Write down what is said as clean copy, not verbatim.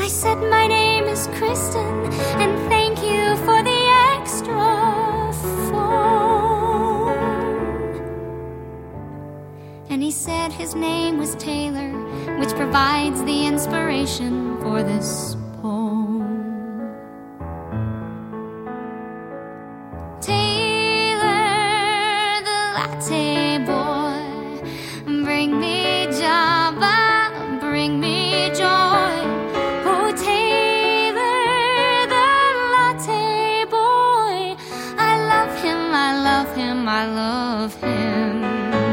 I said, my name is Kristen, and thank you for the extra foam. And he said his name was Taylor, which provides the inspiration for this poem. Taylor, the latte boy,